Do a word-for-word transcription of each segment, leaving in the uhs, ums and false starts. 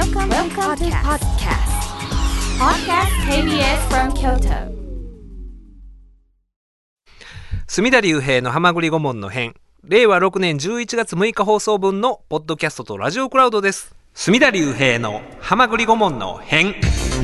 Welcome, Welcome to podcast. Podcast ケービーエス from Kyoto. 隅田隆平のはまぐり顧問の編、れいわろくねんじゅういちがつむいか放送分のポッドキャストとラジオクラウドです。隅田隆平のはまぐり顧問の編。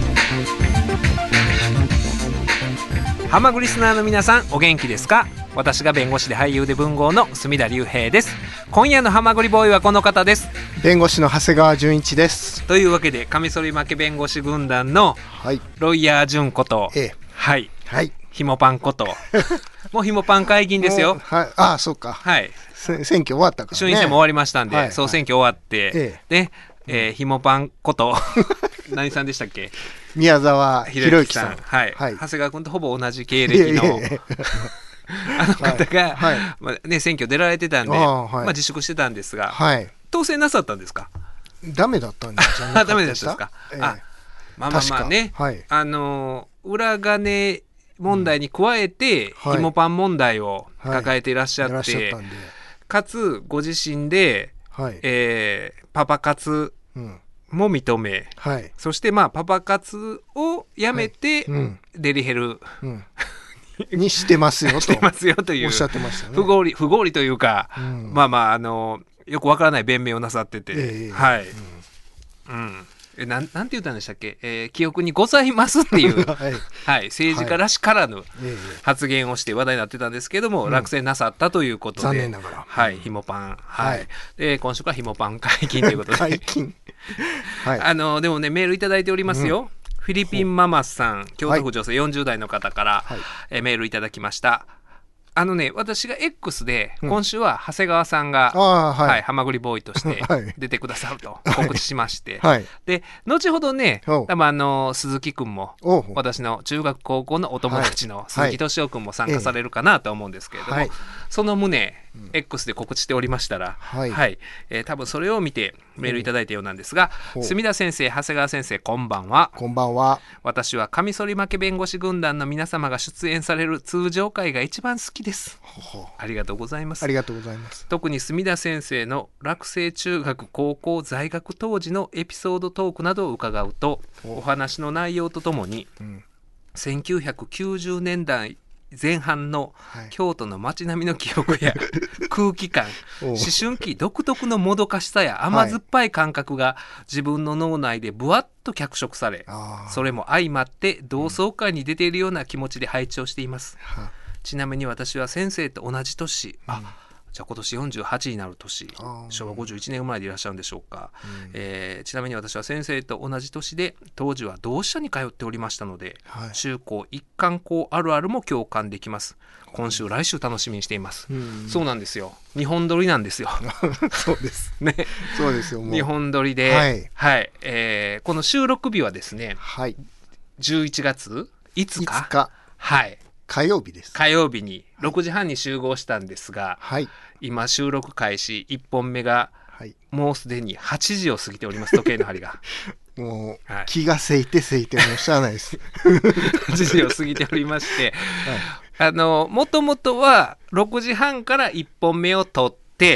はまぐりリスナーの皆さん、お元気ですか？私が弁護士で俳優で文豪の隅田隆平です。今夜のはまぐりボーイはこの方です。 弁護士の長谷川純一です。 というわけで、カミソリ負け弁護士軍団のロイヤー純こと、 ええ、 はい、 はい、 ひもパンこともうひもパン解禁ですよ。 はい、ああ、そうか、はい、選挙終わったからね。 衆院選も終わりましたんで、はい、総選挙終わって、ええ、で、えー、ひもパンこと何さんでしたっけ？ 宮沢博之さん、 はい、はい、長谷川君とほぼ同じ経歴のあの方が、はいはい、まあね、選挙出られてたんで、あ、はい、まあ、自粛してたんですが、はい、当選なさったんですか？ ダメだったんじゃなかったですか？ ダメだったですか？えー、あ、まあまあまあね、はい、あの裏金問題に加えて、うん、ひもパン問題を抱えていらっしゃって、はい、かつご自身で、はい、えー、パパ活も認め、はい、そしてまあパパ活をやめて、はい、うん、デリヘル、うん、 にしてますよとしてますよというおっしゃってましたね。 不合理不合理というか、うん、まあまああのよくわからない弁明をなさってて、えー、はい、うん、うん、えなんなんて言ったんでしたっけ、えー、記憶にございますっていう、はいはい、政治家らしからぬ発言をして話題になってたんですけども、はい、落選なさったということで、 残念ながら、 はい、ひもパン、はい、はい、で今週からひもパン解禁ということで解禁、 はい、あのでもねメールいただいておりますよ、うん、フィリピンママさん、京都府女性よんじゅう代の方から、はい、えメールいただきました。あのね、私が X で今週は長谷川さんが、うん、はいはい、はまぐりボーイとして出てくださると告知しまして、はい、で後ほどね、多分あの鈴木くんも私の中学高校のお友達の鈴木敏夫くんも参加されるかなと思うんですけれども、はい、その旨、うん、X で告知しておりましたら、はいはい、えー、多分それを見てメールいただいたようなんですが、うん、隅田先生、長谷川先生、こんばんは。 こんばんは。 私はカミソリ負け弁護士軍団の皆様が出演される通常会が一番好きです。ほほ、ありがとうございます。 ありがとうございます。 特に隅田先生の落成中学高校在学当時のエピソードトークなどを伺うと、お話の内容とともに、うん、せんきゅうひゃくきゅうじゅうねんだいぜん半の京都の街並みの記憶や空気感、思春期独特のもどかしさや甘酸っぱい感覚が自分の脳内でブワッと脚色され、それも相まって同窓会に出ているような気持ちで拝聴しています、うん、ちなみに私は先生と同じ年、うん、あ、じゃあ今年よんじゅうはちになる年、しょうわごじゅういちねん生まれでいらっしゃるんでしょうか、うん、えー、ちなみに私は先生と同じ年で当時は同志社に通っておりましたので、はい、中高一貫校あるあるも共感できます。今週来週楽しみにしています、うん、そうなんですよ、にほん撮りなんですよそうですね、 そうですよ、もうにほん撮りで、はい、はい、えー、この収録日はですね、はい、じゅういちがついつか、いつか、はい、 火曜日です。 火曜日にろくじはんに集合したんですが、はい、今収録開始いっぽんめが、はい、もうすでにはちじを過ぎております。時計の針がもう、はい、気がせいてせいてもしゃあないですはちじを過ぎておりまして、はい、あのもともとはろくじはんからいっぽんめを撮って、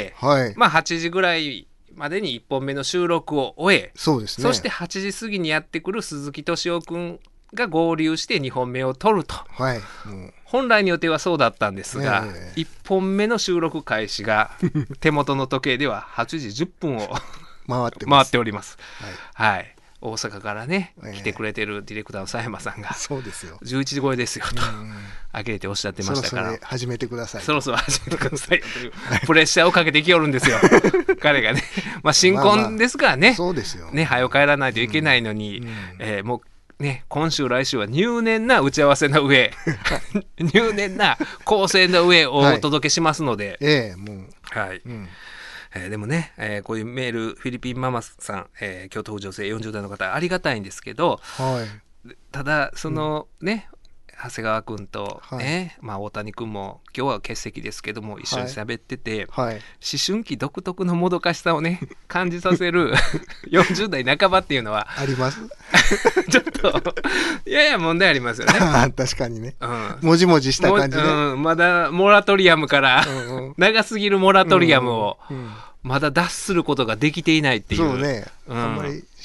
はい、まあはちじぐらいまでにいっぽんめの収録を終え、そうですね、そしてはちじ過ぎにやってくる鈴木敏夫くんが合流してにほんめを撮ると、はい、うん、本来の予定はそうだったんですが、えー、いっぽんめの収録開始が手元の時計でははちじじゅっぷんを回ってます、 回っております、はいはい、大阪からね、えー、来てくれてるディレクターの佐山さんが、そうですよ、じゅういちじ超えですよとあげれておっしゃってましたから、 そろそろ始めてください、 そろそろ始めてくださいというプレッシャーをかけてきよるんですよ彼がね、まあ新婚ですからね、まあまあ、そうですよね、早く帰らないといけないのに、うんうん、えー、もうね、今週来週は入念な打ち合わせの上入念な構成の上をお届けしますので、はい、ええ、もう、はい、うん、えー、でもね、えー、こういうメールフィリピンママさん、えー、京都府女性よんじゅう代の方ありがたいんですけど、はい、ただその、うん、ね、長谷川君と、ね、はい、まあ、大谷君も今日は欠席ですけども一緒に喋ってて、はいはい、思春期独特のもどかしさをね感じさせるよんじゅう代半ばっていうのはありますちょっとやや問題ありますよね確かにね、うん、もじもじした感じね、 うん、まだモラトリアムからうん、長すぎるモラトリアムをまだ脱することができていないっていう、 そうね、うん、あんまり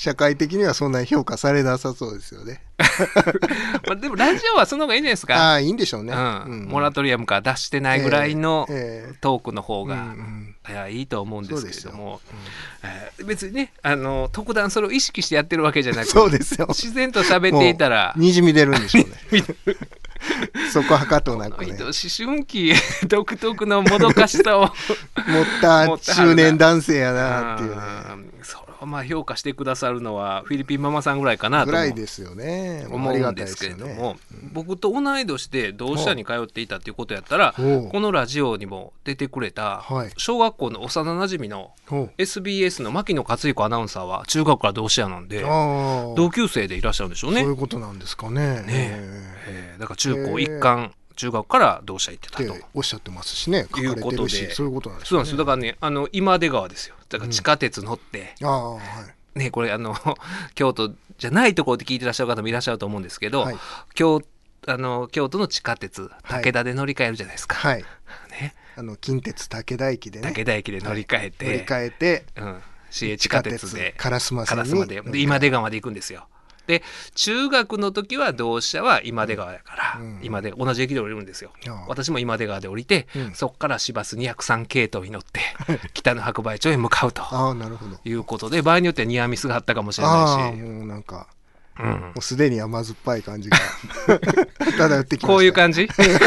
社会的にはそんなに評価されなさそうですよね。 まあでもラジオはその方がいいんじゃないですか。 ああ、いいんでしょうね。 うんうんモラトリアムから出してないぐらいのええトークの方が、 うんうんいやいいと思うんですけれども、 そうえー別にねあの特段それを意識してやってるわけじゃなくそうですよ。 自然と喋っていたらもうにじみ出るんでしょうね。そこはかとなくね。 この人思春期独特のもどかしさを持った中年男性やなっていうね。 うんそれをまあ評価してくださるのはフィリピンママさんぐらいかなとぐ思うらいですよね。 思うんですけれども、僕と同い年で同志社に通っていたっていうことやったらほうこのラジオにも出てくれたはい小学校の幼なじみのほうエスビーエス の牧野克彦アナウンサーは中学から同志社なんでああ、 同級生でいらっしゃるんでしょうねそういうことなんですかね。 ねえーだから中高一貫中学から同志社行ってたっとておっしゃってますしね。書かれてるいうことし、 でそういうことなんですそうなんですよだからねあの今出川ですよだから地下鉄乗って、 ああ、はい。 ねこれあの京都じゃないところで聞いてらっしゃる方もいらっしゃると思うんですけど、 はい京あの京都の地下鉄はい武田で乗り換えるじゃないですか、 はい。 ね、 あの近鉄武田駅でね。 武田駅で乗り換えて、 乗り換えて、 うん、市営地下鉄で烏丸線に烏丸でで今出川まで行くんですよで中学の時は同志社は今出川やから、 うん今で同じ駅で降りるんですよああ私も今出川で降りて、 うんそこから市バスにひゃくさん系統に乗って北の白梅町へ向かうとああ、なるほど。 いうことで場合によってはニアミスがあったかもしれああ、 ないし、 もうなんか、 うんもうすでに甘酸っぱい感じが漂ってきました。 こういう感じ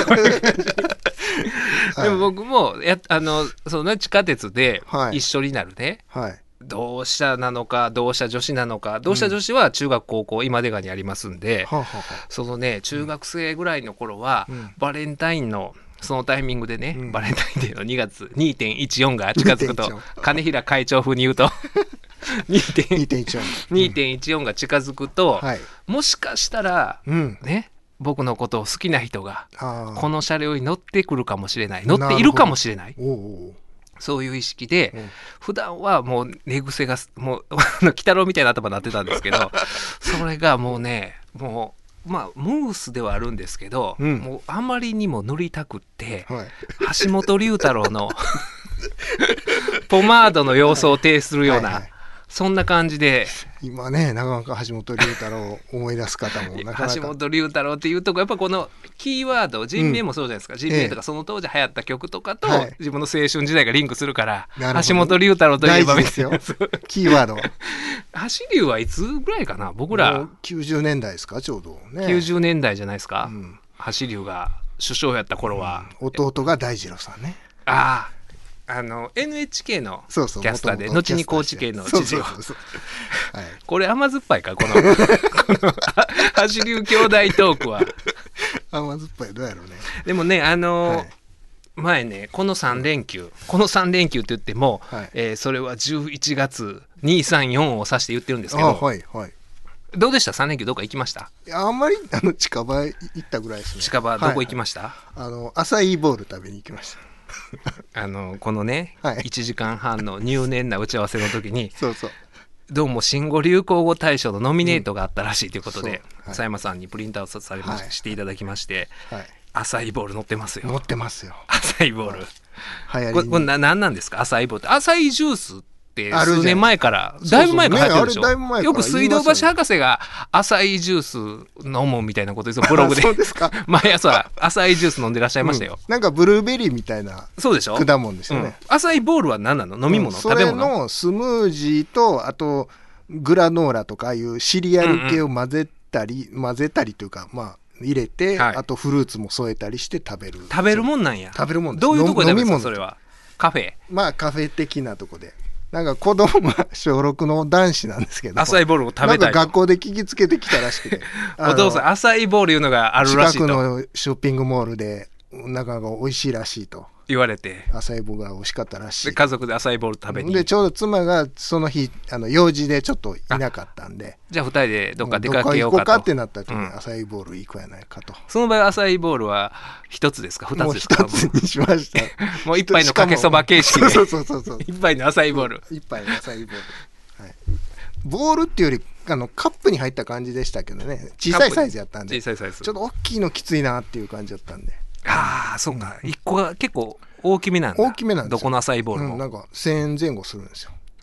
はいでも僕もやあのその、ね、地下鉄ではい一緒になるね、 はい。 同志社なのか同志社女子なのか同志社女子は中学高校今出川にありますんで、 はあ、はあはそのね中学生ぐらいの頃は、 うんバレンタインのそのタイミングでね、 うんバレンタインデーのにがつ にてんいちよん が近づくとにてんいちよん金平会長風に言うとにてんいちよん。 にてんいちよん が近づくと、 はい。 もしかしたらうん。 ね僕のことを好きな人がああ。 この車両に乗ってくるかもしれない乗っているかもしれないおうおうそういう意識で、 うん普段はもう寝癖がもうあの鬼太郎みたいな頭になってたんですけどそれがもうねもうまあムースではあるんですけど、 うんもうあまりにも塗りたくってはい。 橋本龍太郎のポマードの様子を呈するような、 はいはいそんな感じで今ね、なかなか橋本龍太郎を思い出す方もなかなか。 橋本龍太郎っていうとこやっぱこのキーワード人名もそうじゃないですか、人名とかその当時流行った曲とかとはい自分の青春時代がリンクするから、 なるほど橋本龍太郎といえば大事ですよ。キーワードは。 橋龍はいつぐらいかな僕もらうきゅうじゅうねんだいですか、ちょうどね。 きゅうじゅうねんだいじゃないですか、 うん橋龍が首相やった頃は、 弟が大二郎さんね。 あああの エヌエイチケー のキそうそう。 ャスターで元々 後に高知県の知事をそうそうそうそう。はい。 これ甘酸っぱいかこのこの橋龍兄弟トークは甘酸っぱいどうやろうね。 でもねあのーはい前ねこのさん連休このさん連休って言っても、 はいえーそれはじゅういちがつにさんよんを指して言ってるんですけあど、 はいはい。 どうでしたさん連休どっか行きました？ いやあんまりあの近場行ったぐらいですね。 近場どこ行きまました？ あのアサイーボール食べに行きました。 あのこのね、 はいいちじかんはんの入念な打ち合わせの時にそうそう。 どうも新語・流行語大賞のノミネートがあったらしいということで、 そうはい佐山さんにプリントアウトされまし、 はいしていただきましてはい。 アサイーボール乗ってます持よってますよ。 アサイーボール、 流行りにこれこれな何なんですかアサイーボールってアサイージュースってあるじゃない数年前からそうそうだいぶ前から流行ってるでしょ、 ねあれだいぶ前からよく水道橋博士がアサイージュース飲むみたいなことですよブログであそうですか。 毎朝アサイージュース飲んでらっしゃいましたよ、 うんなんかブルーベリーみたいなそうでしょ果物ですよね。 うん、アサイーボールは何なの飲み物、 うんそれ食べ物のスムージーとあとグラノーラとかああいうシリアル系を混ぜたり、混ぜたりというかまあ入れて、 はいあとフルーツも添えたりして食べる。 食べるもんなんや食べるもんです。 どういうとこで食べるんですか飲み物それはカフェまあカフェ的なとこでなんか子供が小ろくの男子なんですけどアサイーボールを食べたいとなんか学校で聞きつけてきたらしくてお父さんアサイーボールいうのがあるらしい近くとのショッピングモールでなかなか美味しいらしいと言われてアサイーボールが美味しかったらしいで家族でアサイーボール食べにでちょうど妻がその日あの用事でちょっといなかったんでじゃあふたりでどっか出かけようどっか行こうかかとってなった時にうんアサイーボール行くやないかと、 その場合アサイーボールは一つですか二もうつですか一つにしましたもう一杯のかけそば形式でそうそうそうそう一杯のアサイーボール一杯のアサイーボール、はい、ボールっていうよりあのカップに入った感じでしたけどね小さいサイズやったんで小さいサイズちょっと大きいのきついなっていう感じだったんでああそうか一個が結構大きめなんだ大きめなんですよどこのアサイーボールも、 うん、なんかせんえんぜん後するんですよ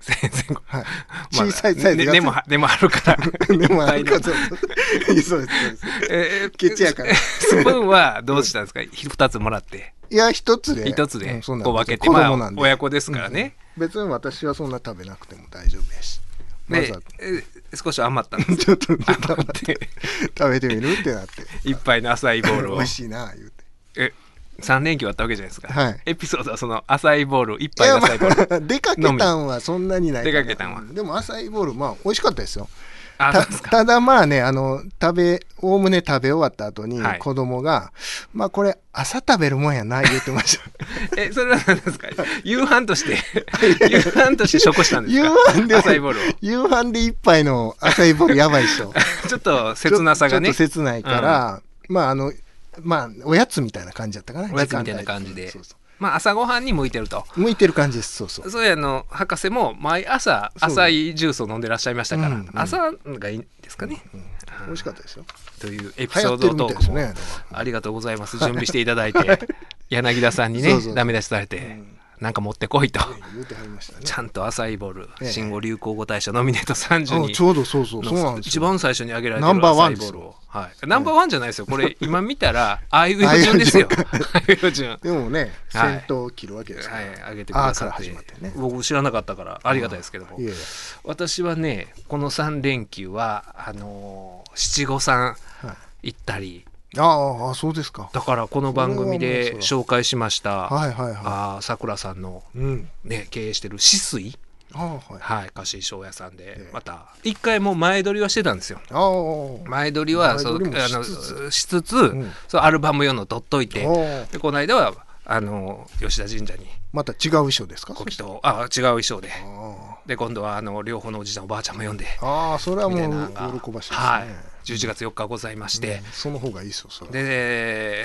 せんぜんごはい、小さいサイズが、 ね、根もでもあるから根もあるからそうですそうです、 えー、 ケチやからスプーンはどうしたんですかふたつもらっていや一つで一つでうん、そんなんこう分けて子供なんで、 まあ親子ですからね、 うん、別に私はそんな食べなくても大丈夫やしで、 ま、 え少し余ったんですちょっと余って食べてみるってなって一杯の浅いボールを美味しいな言うてえさん連休あったわけじゃないですか、 はい、 エピソードはその浅いボール一杯の浅いボール、 まあ、出かけたんはそんなにない出かけたんはでも浅いボールまあ美味しかったですよ。 あた, ただまあねあの食べおおむね食べ終わった後にはい子供が、まあこれ朝食べるもんやな言ってましたえそれは何ですか夕飯として夕飯として食したんですか夕飯で浅いボールを夕飯で一杯の浅いボールやばいでしょちょっと切なさがねちょっと切ないから、うん、まああのまあおやつみたいな感じだったかなおやつみたいな感じでそうそうまあ朝ごはんに向いてると向いてる感じです。そうそうそうやの博士も毎朝浅いジュースを飲んでらっしゃいましたから、 うんうん、 朝がいいんですかね、 うんうん、美味しかったですよというエピソードトークも、ね、ありがとうございます準備していただいて柳田さんにねそうそうそうダメ出しされて、うんなんか持ってこいと、 言うてはりましたね、 ちゃんと浅いボール、 ええ、 新語・流行語大賞ノミネートさんじゅうにちょうどそうそうそうなんです一番最初に挙げられてる浅いボールをはい、ナンバーワンじゃないですよこれ今見たらあいうえお順ですよあいうえお順でもね先頭を切るわけですから、 はいはい、挙げてくださって、 って、ね、 僕知らなかったからありがたいですけども、 いやいや私はねこのさん連休はあのー、七五三行ったり、はいああそうですか。 だからこの番組で紹介しましたさくらさんの、 うんね、経営してる止水あ、はいはい、貸衣装屋さんで、えー、また一回も前撮りはしてたんですよ。 あ前撮りはそうあのしつつ、うん、そうアルバム用の撮っといてでこの間はあの吉田神社にまた違う衣装ですか。 小祈祷あ違う衣装でで今度はあの両方のおじいちゃんおばあちゃんも呼んでああそれはもう喜ばしいですね、 はい、じゅういちがつよっかございまして、 うん、その方がいいですよそれで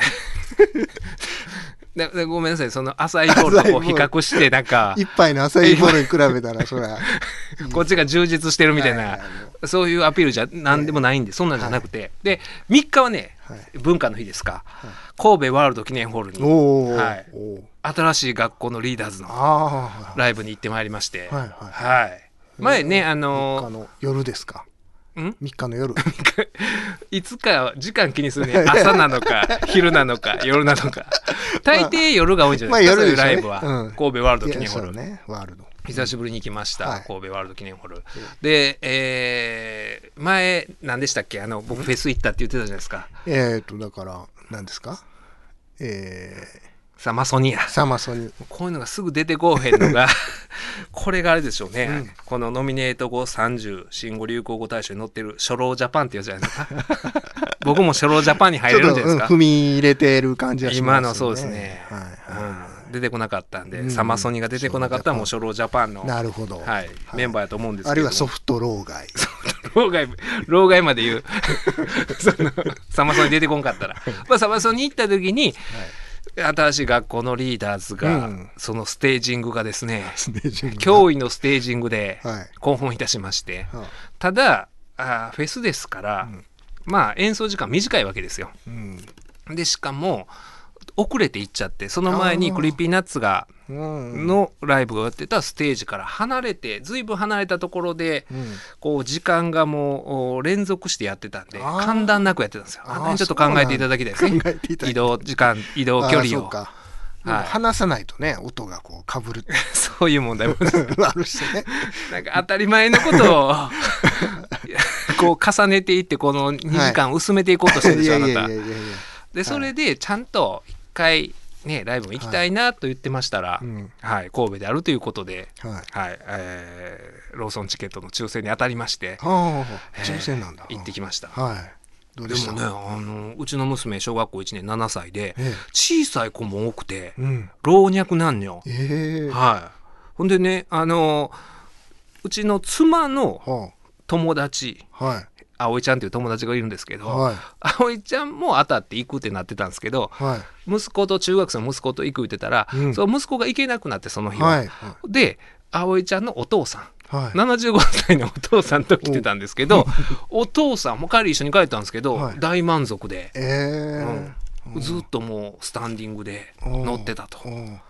ででごめんなさいその浅いボールとこう比較してなんか一杯の浅いボールに比べたらそれはこっちが充実してるみたいな、はいはいはい、そういうアピールじゃ何でもないんで、そんなんじゃなくて、はい、でみっかはね、はい、文化の日ですか、はい、神戸ワールド記念ホールに、はい、新しい学校のリーダーズのライブに行ってまいりまして、はいはいはい、前ねあのみっかの夜ですかんみっかの夜いつか時間気にするね朝なのか昼なのか夜なのか大抵夜が多いんじゃないですか、まあまあ、そういうライブは、うん、神戸ワールド記念ホール、 ね、ワールド久しぶりに来ました、うん、神戸ワールド記念ホール、うん、で、えー、前何でしたっけあの僕フェス行ったって言ってたじゃないですか、 うん、えーとだから何ですかえーサマソニアサマソニこういうのがすぐ出てこうへんのがこれがあれでしょうね、うん、このノミネート後さんじゅう新語・流行語大賞に載ってる初老ジャパンってやつじゃないですか僕も初老ジャパンに入れるんじゃないですか、 うん、踏み入れてる感じはしますね今のそうですね、はいはいうん、出てこなかったんで、うん、サマソニが出てこなかったらもう初老ジャパンのなるほど、 はいはい、メンバーやと思うんですけど、 あるいはソフト老害老害老害まで言うそのサマソニ出てこんかったら、まあ、サマソニ行った時に、はい新しい学校のリーダーズが、うん、そのステージングがですね驚異のステージングで興奮いたしまして、はい、ただあフェスですから、うん、まあ演奏時間短いわけですよ、うん、でしかも遅れて行っちゃってその前にクリーピーナッツがのライブがやってたステージから離れてずいぶん離れたところで、うん、こう時間がもう連続してやってたんで間断なくやってたんですよ。あの辺ちょっと考えていただきたいですね。移動時間移動距離をはい、離さないとね音がこうかぶるそういう問題もあるしねなんか当たり前のことをこう重ねていってこのにじかん薄めていこうとしてるんですよ、はい、あなたでそれでちゃんと一回ねライブも行きたいなと言ってましたら、はいうんはい、神戸であるということで、はいはいえー、ローソンチケットの抽選に当たりまして、 はあえー、抽選なんだ行ってきました、 はいどうでした？ でもねあのうちの娘小学校いちねんななさいで、ええ、小さい子も多くて、うん、老若男女、えーはい、ほんでねあのうちの妻の友達、はい、葵ちゃんという友達がいるんですけど、はい、葵ちゃんも当たって行くってなってたんですけど、はい、息子と中学生の息子と行くって言ったら、うん、その息子が行けなくなってその日は、はいはい、で葵ちゃんのお父さんはい、ななじゅうごさいのお父さんと来てたんですけど お, お父さんも帰り一緒に帰ったんですけど、はい、大満足で、えーうん、ずっともうスタンディングで乗ってたと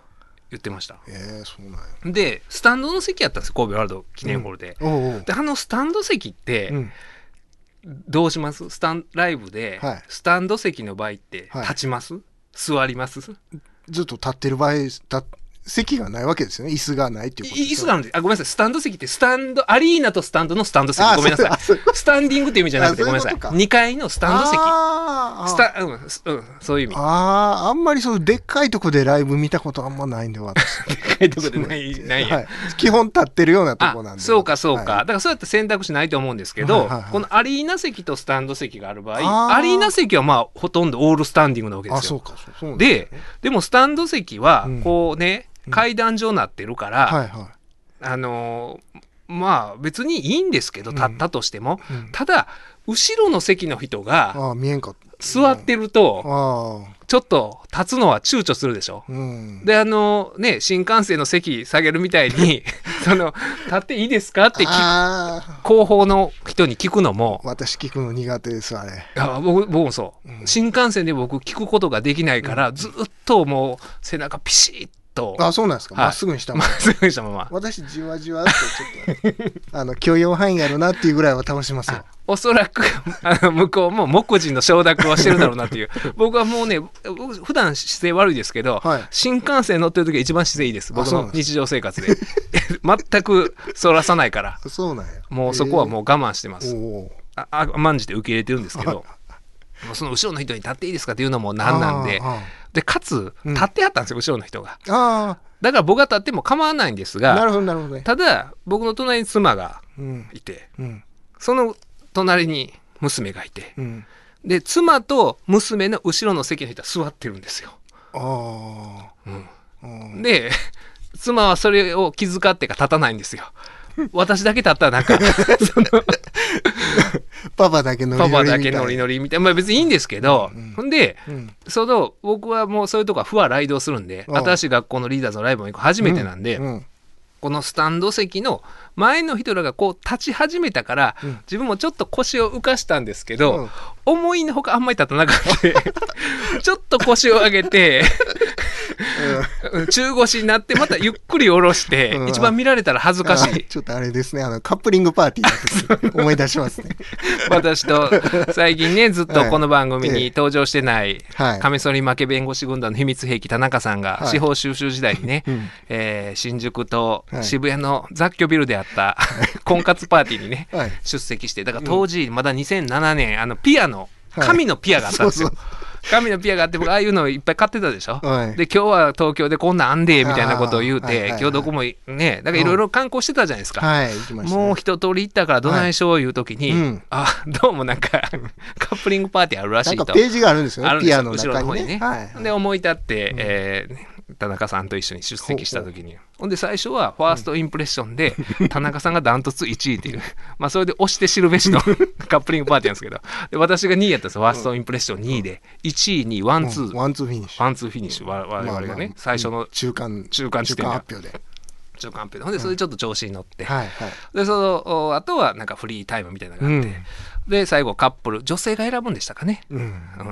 言ってました。 えー、そうなんや。 でスタンドの席やったんですよ神戸ワールド記念ホールで、 うん、おうおうであのスタンド席って、 うん、 どうします？スタンライブで、 はい、 スタンド席の場合ってはい、 立ちます？座ります？ ずっと立ってる場合立席がないわけですよね。椅子がないっていうことですよ。 椅子があるんです。あ、ごめんなさい。スタンド席ってスタンドアリーナとスタンドのスタンド席。 あごめんなさい。 そうそうスタンディングっていう意味じゃなくてごめんなさい。にかいのスタンド席。 あースタうん、うん、そういう意味。 ああ、あんまりそうでっかいとこでライブ見たことあんまないんで私。 でっかいとこでないないや、 はい、基本立ってるようなとあこなんで。 そうかそうか、 はい、 だからそうやって選択肢ないと思うんですけど、 はいはいはい、 このアリーナ席とスタンド席がある場合、 あーアリーナ席はまあほとんどオールスタンディングなわけですよ。 あ、そうかそうそうなんですね。 ででもスタンド席はうんこうね、階段状になってるから、 はいはあのーまあ別にいいんですけど、立ったとしても、 うん、 ただ後ろの席の人がああ見えんかった。 座ってるとああ、 ちょっと立つのは躊躇するでしょ。 うん、 であのね新幹線の席下げるみたいにその立っていいですかって聞くあ後方の人に聞くのも、 私聞くの苦手ですあれ。 あ僕僕もそう、 うん、 新幹線で僕聞くことができないから、うん、ずっともう背中ピシッと。 あ、そうなんですか。 はい、 まっすぐにしたまま。 まっすぐにしたまま。 私じわじわってちょっとあの許容範囲やろなっていうぐらいは倒しますよ。 おそらくあの向こうも目次の承諾をしてるだろうなっていう僕はもうね僕普段姿勢悪いですけど、はい、新幹線乗ってる時が一番姿勢いいです。僕の日常生活で全く反らさないからそうなんや。 もうそこはもう我慢してます。 おああ甘んじて受け入れてるんですけどもうその後ろの人に立っていいですかっていうのもなんなんで、でかつ立ってはったんですよ、うん、後ろの人が。 あだから僕が立っても構わないんですが、 なるほどなるほど、ね、 ただ僕の隣に妻がいて、うんうん、その隣に娘がいて、うん、で妻と娘の後ろの席の人は座ってるんですよ。あ、うん、で妻はそれを気遣ってか立たないんですよ。私だけ立ったらなんかそのパパだけノリノリみたいな、 パパだけノリノリみたいな、まあ、別にいいんですけど、うん、ほんで、うん、その僕はもうそういうとこは不和雷動するんで、新しい学校のリーダーズのライブも行く初めてなんで、うんうん、このスタンド席の前の人らがこう立ち始めたから、うん、自分もちょっと腰を浮かしたんですけど、うん、思いのほかあんまり立たなかったちょっと腰を上げてうん、中腰になってまたゆっくり下ろして、うん、一番見られたら恥ずかしい。 ちょっとあれですね、あのカップリングパーティーだと思い出しますね私と最近ねずっとこの番組に登場してない、はい、カミソリ負け弁護士軍団の秘密兵器田中さんが、はい、司法修習時代にね、うんえー、新宿と渋谷の雑居ビルであった、はい、婚活パーティーにね、はい、出席して、だから当時まだにせんななねんあのピアノ神のピアがあったんですよ、はい、そうそう神のピアがあって僕ああいうのいっぱい買ってたでしょ、はい、で今日は東京でこんなんあんでみたいなことを言うて、はいはいはい、今日どこもねだからいろいろ観光してたじゃないですか、はい、行きましたね、もう一通り行ったからどないしょう言うときに、はいうん、あどうもなんかカップリングパーティーあるらしいと、 なんかページがあるんですよね、ピアノの中にね、後ろの方にね、はいはい、で思い立って、うんえー田中さんと一緒に出席した時にほんで最初はファーストインプレッションで、うん、田中さんがダントツいちいっていうまあそれで押して知るべしのカップリングパーティーなんですけど、で私がにいやったんですよ、ファーストインプレッションにいでいちいにワンツー、 うん、ワンツーフィニッシュワンツーフィニッシュ、我々がね、まあまあ、最初の中間中間地点中間発表で中間発表でほんでそれでちょっと調子に乗って、 うんはいはい、 でそのあとはなんかフリータイムみたいなのがあって、うんで最後カップル女性が選ぶんでしたかね、うんうん、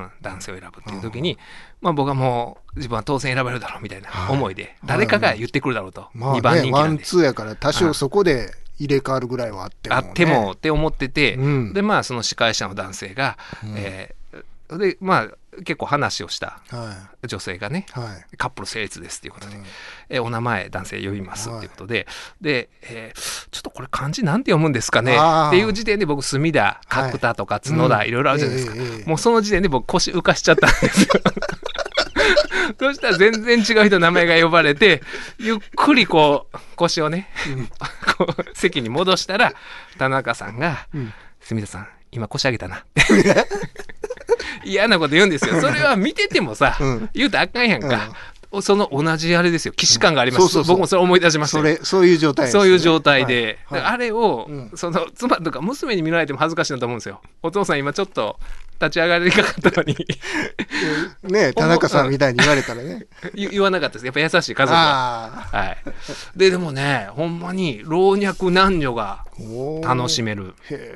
男性を選ぶっていう時に、まあ、僕はもう自分は当然選べるだろうみたいな思いで、はい、誰かが言ってくるだろうと、 まあね、 にばん人気なんでワンツーやから多少そこで入れ替わるぐらいはあっても、ね、 あってもって思ってて、 うん、 でまあその司会者の男性が、うんえー、でまあ結構話をした女性がね、はい、カップル成立ですっていうことで、はいえー、お名前男性呼びますっていうことで、はい、で、えー、ちょっとこれ漢字なんて読むんですかねっていう時点で僕隅田角田とか角田、はい、いろいろあるじゃないですか、うんえー、もうその時点で僕腰浮かしちゃったんですよそしたら全然違う人の名前が呼ばれてゆっくりこう腰をね、うん、こう席に戻したら田中さんが、うん、隅田さん今腰上げたな嫌なこと言うんですよ。それは見ててもさ、うん、言うとあかんやんか、うん、その同じあれですよ、既視感があります、うん、そうそうそう僕もそれ思い出しましたよ。 それそういう状態ですね、 そういう状態で、 はいはい、 あれを、うん、その妻とか娘に見られても恥ずかしいなと思うんですよ。お父さん今ちょっと立ち上がりかかったのにねえ田中さんみたいに言われたらね言わなかったです。やっぱ優しい家族は、はい、ででもねほんまに老若男女が楽しめる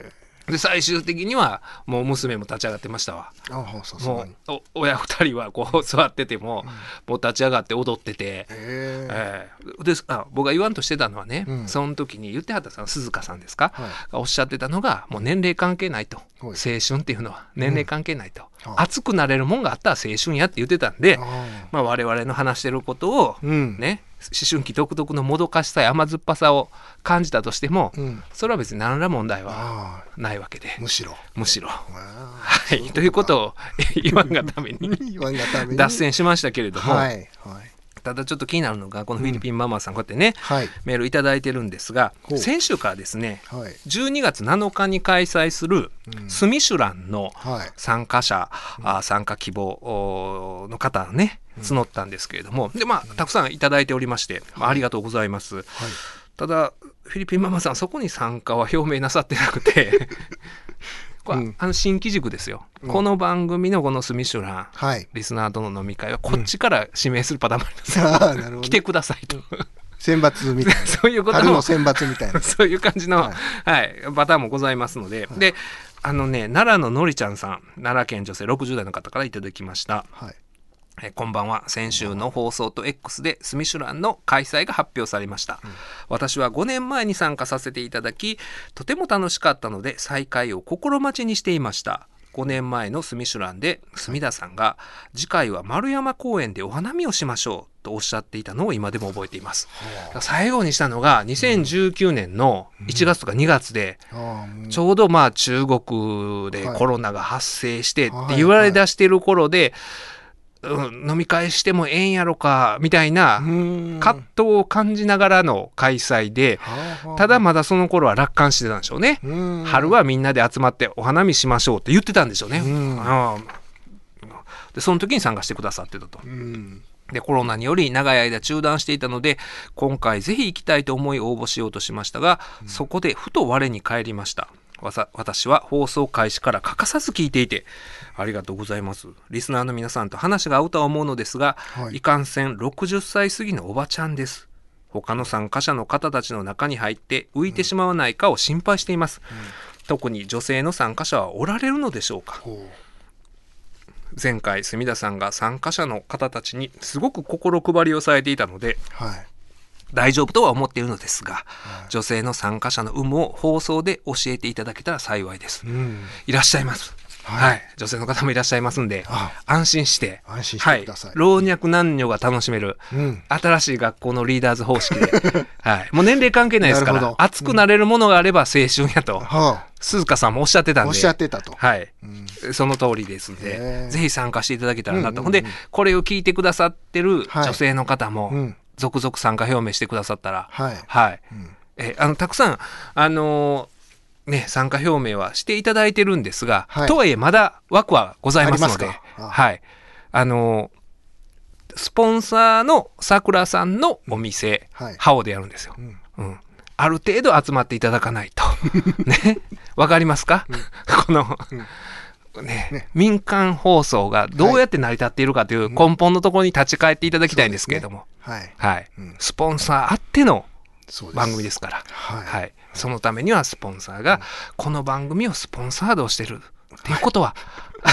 で最終的にはもう娘も立ち上がってましたわ。 ああ、そうもうお親二人はこう座ってても、うん、もう立ち上がって踊ってて、えー、であ僕が言わんとしてたのはね、うん、その時に言ってはった鈴鹿さんですか、はい、がおっしゃってたのがもう年齢関係ないと、はい、青春っていうのは年齢関係ないと、うん、熱くなれるもんがあったら青春やって言ってたんで、まあ、我々の話してることをね、うん思春期独特のもどかしさや甘酸っぱさを感じたとしても、うん、それは別に何ら問題はないわけで、 むしろむしろはい、ということを言わんがために脱線しましたけれども、はいはい、ただちょっと気になるのがこのフィリピンママさん、うん、こうやってね、はい、メールいただいてるんですが、先週からですね、はい、じゅうにがつなのかに開催するスミシュランの参加者、うん、あ参加希望の方ね募ったんですけれども、でまあたくさんいただいておりまして、まあ、ありがとうございます、はい、ただフィリピンママさんそこに参加は表明なさってなくてこれ、うん、あの新機軸ですよ、うん、この番組のこのスミシュラン、はい、リスナーとの飲み会はこっちから指名するパターンもあります、うん、あなるほど来てくださいと選抜みたいなそういうことも春の選抜みたいなそういう感じの、はいはい、パターンもございますので、はい、であのね奈良ののりちゃんさん、奈良県女性ろくじゅう代の方からいただきました、はい、えこんばんは。先週の放送と X でスミシュランの開催が発表されました、うん、私はごねんまえに参加させていただきとても楽しかったので再開を心待ちにしていました。ごねんまえのスミシュランで墨田さんが次回は丸山公園でお花見をしましょうとおっしゃっていたのを今でも覚えています、うん、最後にしたのがにせんじゅうきゅうねんのいちがつとかにがつで、うん、ちょうどまあ中国でコロナが発生してって言われ出している頃で、はいはいうん、飲み会してもええんやろかみたいな葛藤を感じながらの開催で、ただまだその頃は楽観してたんでしょうね。春はみんなで集まってお花見しましょうって言ってたんでしょうね。あでその時に参加してくださってたと。でコロナにより長い間中断していたので今回ぜひ行きたいと思い応募しようとしましたが、そこでふと我に返りました。私は放送開始から欠かさず聞いていてありがとうございます。リスナーの皆さんと話が合うとは思うのですが、はい、いかんせんろくじゅっさい過ぎのおばちゃんです。他の参加者の方たちの中に入って浮いてしまわないかを心配しています、うん、特に女性の参加者はおられるのでしょうか。前回墨田さんが参加者の方たちにすごく心配りをされていたので、はい大丈夫とは思っているのですが、はい、女性の参加者の有無を放送で教えていただけたら幸いです、うん、いらっしゃいます、はいはい、女性の方もいらっしゃいますんで安心して安心してください、 はい、老若男女が楽しめる、うん、新しい学校のリーダーズ方式で、はい、もう年齢関係ないですから熱くなれるものがあれば青春やと、うん、鈴鹿さんもおっしゃってたんでおっしゃってたと、 はいうん、その通りですんでぜひ参加していただけたらなと、うんうんうん、ほんでこれを聞いてくださってる女性の方も、はいうん続々参加表明してくださったら、はいはいうん、えあのたくさん、あのーね、参加表明はしていただいてるんですが、はい、とはいえまだ枠はございますので、あはい、あのー、スポンサーのさくらさんのお店、うんはい、ハオでやるんですよ、うんうん、ある程度集まっていただかないとねわかりますか、うん、この、うんねね、民間放送がどうやって成り立っているかという根本のところに立ち返っていただきたいんですけれども、うんねはいはいうん、スポンサーあっての番組ですから、はいはい、そのためにはスポンサーがこの番組をスポンサードしてるっていうことは、はい、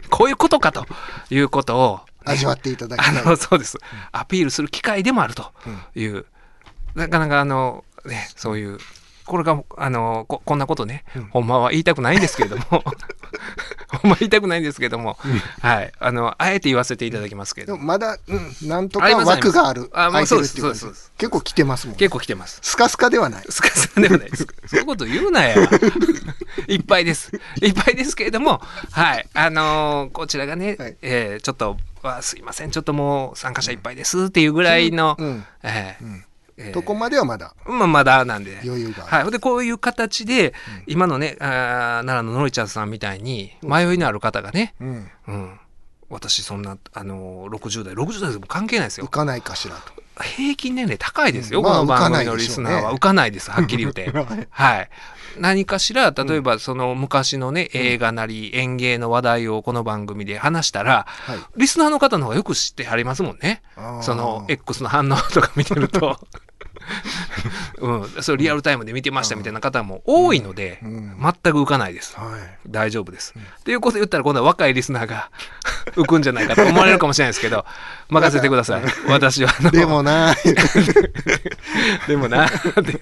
こういうことかということを、ね、 味わっていただきたいあのそうです、うん、アピールする機会でもあるという、うん、なかなかあの、ね、そういうこれがあの こ, こんなことね、うん、ほんまは言いたくないんですけれどもほんま言いたくないんですけれども、うん、はいあのあえて言わせていただきますけれども、 でもまだ、うん、なんとか枠があるああそうですそうです結構来てますもん、ね、 結構来てますスカスカではないスカスカではないですそういうこと言うなやいっぱいですいっぱいですけれどもはいあのー、こちらがね、はいえー、ちょっとすいませんちょっともう参加者いっぱいですっていうぐらいの、うんうんえーうんえー、とこまではまだ、 まあ、まだなんで余裕がある、 はい、でこういう形で、うん、今のねあ奈良ののりちゃんさんみたいに迷いのある方がね、うんうん、私そんなあのろくじゅう代ろくじゅう代でも関係ないですよ浮かないかしらと平均年齢高いですよ、うん、この番組のリスナーは浮かないですはっきり言って、はい、何かしら例えばその昔のね、うん、映画なり演芸の話題をこの番組で話したら、はい、リスナーの方の方がよく知ってはりますもんねその X の反応とか見てるとうん、それリアルタイムで見てましたみたいな方も多いので、うん、全く浮かないです、はい、大丈夫です、うん、っていうこと言ったら今度は若いリスナーが浮くんじゃないかと思われるかもしれないですけど任せてください私はあのでもなでもなって、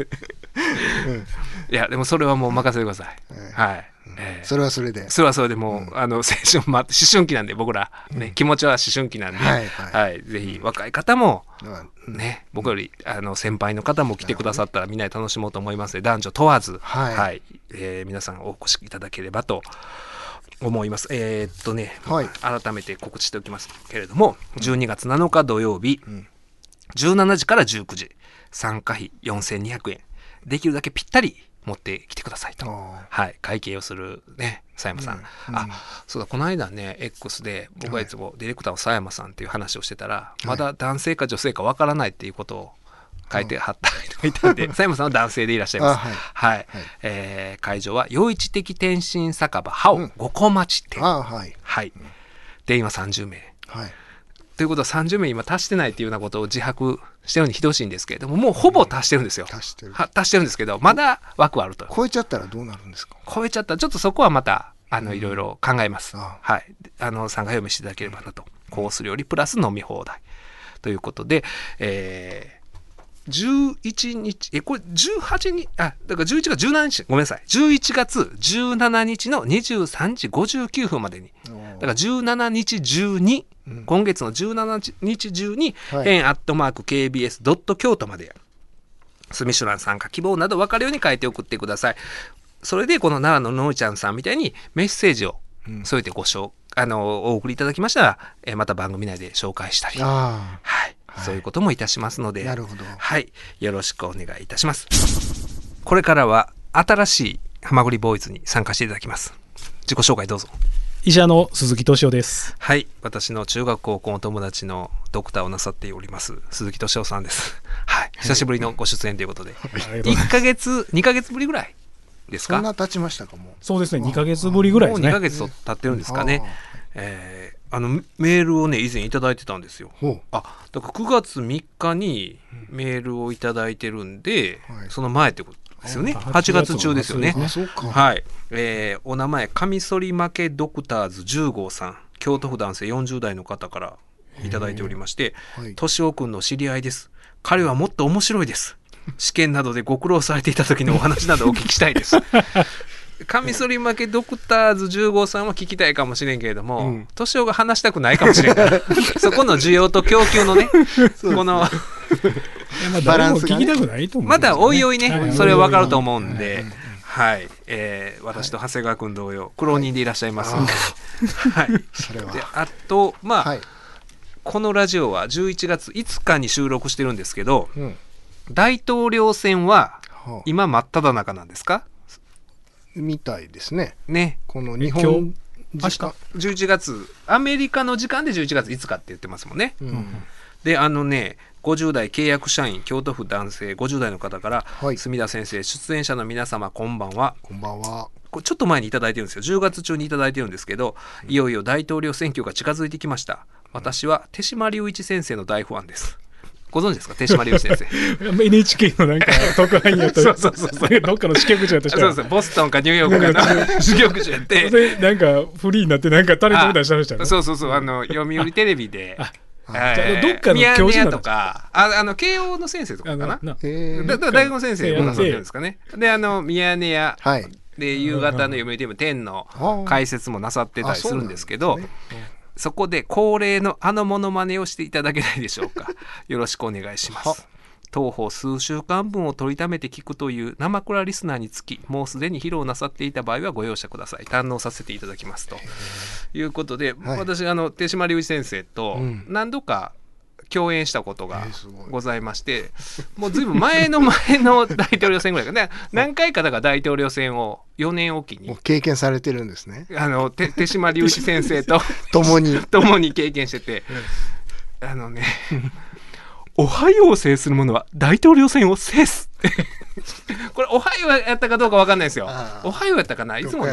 うん、いやでもそれはもう任せてください、はい、はい、 えー、それはそれでそれはそれでもう、うん、あの青春もあって思春期なんで僕ら、ね、うん、気持ちは思春期なんで、はいはいはい、ぜひ若い方も、ね、僕よりあの先輩の方も来てくださったらみんなで楽しもうと思いますので男女問わず、はいはい、えー、皆さんお越しいただければと思います。えー、っとね、はい、改めて告知しておきますけれども、じゅうにがつなのか土曜日、うん、じゅうしちじからじゅうくじ参加費よんせんにひゃくえんできるだけぴったり持ってきてくださいと、はい、会計をするね佐山さん、うん、あ、そうだこの間ね X で僕はいつもディレクターの佐山さんっていう話をしてたら、はい、まだ男性か女性かわからないっていうことを書いてはった人がいたんで、佐山さんは男性でいらっしゃいます。はい、はいはい、えー、会場は余市的天津酒場ハオ五個町店、あ、はい、はい、で今さんじゅうめい、はい、ということはさんじゅうめい今達してないっていうようなことを自白してるに等しいんですけれども、もうほぼ達してるんですよ。達してる。は達してるんですけどまだ枠あると。 超えちゃったらどうなるんですか。 超えちゃったらちょっとそこはまたあの、うん、いろいろ考えます。ああ、はい、あの参加表明していただければなと。コース料理プラス飲み放題ということで、えーじゅういちにち、え、これじゅうはちにち、あ、だからじゅういちがつじゅうしちにち、ごめんなさい。じゅういちがつじゅうしちにちのにじゅうさんじごじゅうきゅうふんまでに。だからじゅうしちにちじゅうに、うん、今月のじゅうしちにちじゅうに、はい、円アットマーク ケービーエスドット京都まで、スミシュラン参加希望など分かるように書いて送ってください。それで、この奈良ののーちゃんさんみたいにメッセージを添えてご紹介、あの、お送りいただきましたら、えまた番組内で紹介したり。はい。はい、そういうこともいたしますので、なるほど、はい、よろしくお願いいたします。これからは新しいはまぐりボーイズに参加していただきます。自己紹介どうぞ。 医者の鈴木敏夫です。 はい、私の中学高校の友達のドクターをなさっております鈴木敏夫さんです。はい、久しぶりのご出演ということで、はい、いっかげつにかげつぶりぐらいですか。 そんな経ちましたか。もうそうですね、にかげつぶりぐらいですね。 もうにかげつと経ってるんですかね。えーあのメールをね以前いただいてたんですよ。あ、だからくがつみっかにメールをいただいてるんで、うん、その前ってことですよね。はちがつ中ですよね。はい、えー、お名前カミソリ負けドクターズじゅう号さん、京都府男性よんじゅう代の方からいただいておりまして、敏夫くんの知り合いです。彼はもっと面白いです。試験などでご苦労されていた時のお話などお聞きしたいです。カミソリ負けドクターズじゅう号さんは聞きたいかもしれんけれども、敏夫、うん、が話したくないかもしれんからそこの需要と供給のねこのバランスが、ね、聞きたくないと思う、ね、 まだおいおいね、はい、それは分かると思うんで、はい、えー、私と長谷川君同様苦労人でいらっしゃいますので、はい、はい、それはであとまあ、はい、このラジオはじゅういちがついつかに収録してるんですけど、うん、大統領選は今真っ只中なんですか。 みたいですね。 ね、 この日本時間じゅういちがつアメリカの時間でじゅういちがついつかって言ってますもんね。うん、であのねごじゅう代契約社員京都府男性ごじゅう代の方から、はい、墨田先生出演者の皆様こんばんは。 こんばんは。 これちょっと前にいただいてるんですよ。じゅうがつ中にいただいてるんですけど、いよいよ大統領選挙が近づいてきました。私は手島隆一先生の大ファンです。ご存知ですか、手島隆一先生。 エヌエイチケー のなんか特派員やったそうそうそうそうどっかの支局長としてそうそう、ボストンかニューヨークかの支局長やってでなんかフリーになってなんかタレントみたいにしてましたね。 そうそうそう、あの読売テレビでどっかの教授とか、ああの慶応の先生とかかな、だだ大学の先生をなさってるんですかね。であのミヤネ屋で夕方の読売テレビ天の解説もなさってたりするんですけど、そこで恒例のあのモノマネをしていただけないでしょうか。よろしくお願いします。当方数週間分を取りためて聞くという生倉リスナーにつき、もうすでに披露なさっていた場合はご容赦ください。堪能させていただきますということで、はい、私あの手島隆一先生と何度か共演したことがございまして、もうずいぶん前の前の大統領選ぐらいかね、何回かだから大統領選をよねんおきに経験されてるんですね。 あの手手島隆一先生と共に共に経験してて、あのねおはようを制する者は大統領選を制すこれおはようやったかどうか分かんないですよ。おはようやったかな、いつもね